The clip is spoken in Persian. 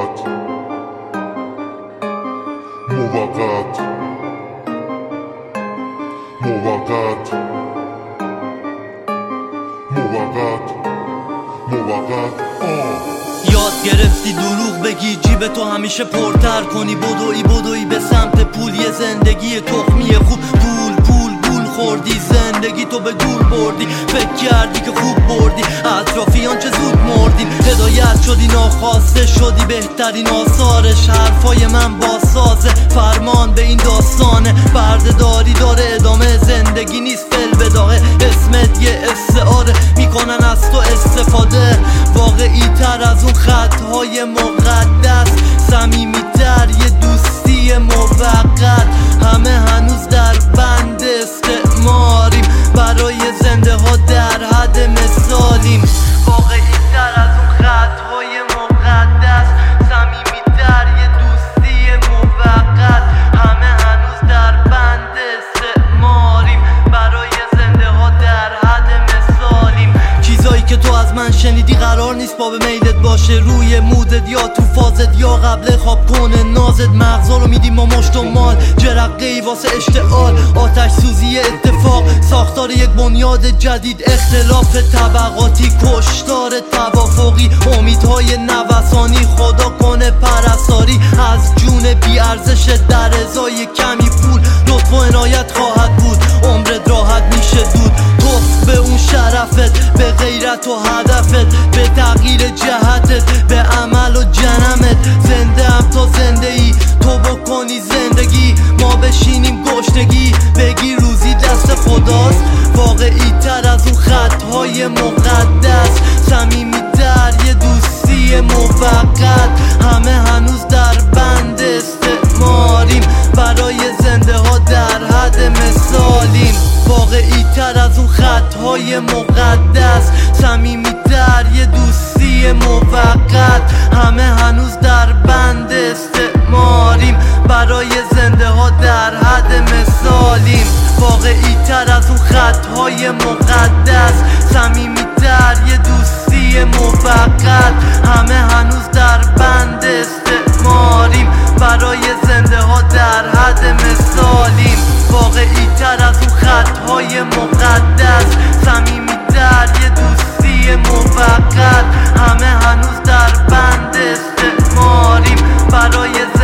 یاد گرفتی دروغ بگی جیب تو همیشه پرتر کنی، بدوی به سمت پول، یه زندگی تخمی خوب، پول خوردی، زندگی تو به گول بردی، فکر کردی که خوب بردی، اطرافیان چه زود مردین، هدایت شدی ناخواسته شدی بهترین آثارش، حرفای من باسازه فرمان به این داستانه، بردهداری داره ادامه، زندگی نیست فل بداغه، اسمت یه استعاره میکنن از تو استفاده، واقعی تر از اون خطهای مقدس، صمیمی تر یه دوستی موقت، همه هنوز در بند استعماریم، برای زنده ها در حد مثالیم، واقعی تر از اون خطهای مقدس، صمیمی تر یه دوستی موقت، همه هنوز در بند استعماریم، برای زنده ها در حد مثالیم، چیزایی که تو از من شنیدی قرار نیست با به میلت باشه، روی مودت یا تو فازت یا قبل خواب کنه نازت، مغزا رو میدیم ما مشت و مال، جرقه‌ای واسه اشتعال، آتش سوزی اتفاق، ساختار یک بنیاد جدید، اختلاف طبقاتی، کشتار توافقی، امیدهای نوسانی، خدا کنه پرستاری از جون بی ارزش در ازای کمی پول، لطف و عنایت خواهد بود، عمرت راحت میشه دود، توف به اون شرفت، به غیرت و هدفت، به تغییر جهتت، به عمل و جنمت، زنده هم تا زنده ای تو بکنی زندگی، ما بشینیم گشنگی بگی روزی دست خداست، واقعی تر از اون خطهای مقدس، صمیمی تر یه دوستی موقت، همه هنوز در بند استعماریم، برای زنده ها در حد مثالیم، واقعی تر از اون خطهای مقدس، صمیمی تر یه دوستی موقت، همه هنوز در بند استعماریم، برای زنده ها در حد مثالیم، واقعی تر از اون خطهای مقدس، صمیمی تر یه دوستی موقت، همه هنوز در بند استعماریم، برای زنده ها در حد مثالیم، واقعی تر از اون خطهای مقدس، صمیمی تر یه دوستی موقت، همه هنوز در بند استعماریم، برای